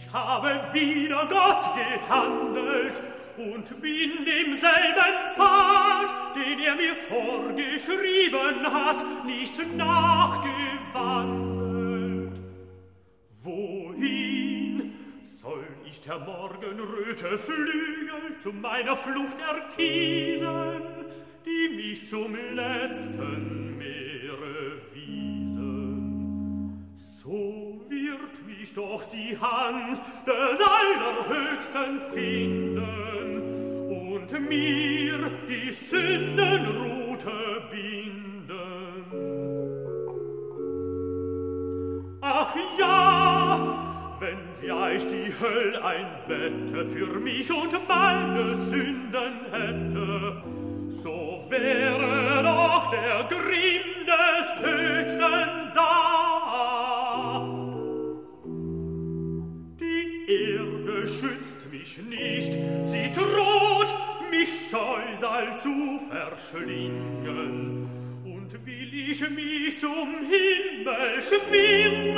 habe wider Gott gehandelt und bin demselben Pfad, den er mir vorgeschrieben hat, nicht nachgewandelt. Wohin soll ich der Morgenröte Flügel zu meiner Flucht erkiesen, die mich zum letzten Meere wiesen? So wird mich doch die Hand des Allerhöchsten finden und mir die Sündenrute binden. Ach ja, wenn gleich die Höll ein Bette für mich und meine Sünden hätte, so wäre doch der Grimm des Höchsten da. Die Erde schützt mich nicht, sie droht, mich Scheusal zu verschlingen. Und will ich mich zum Himmel schwingen,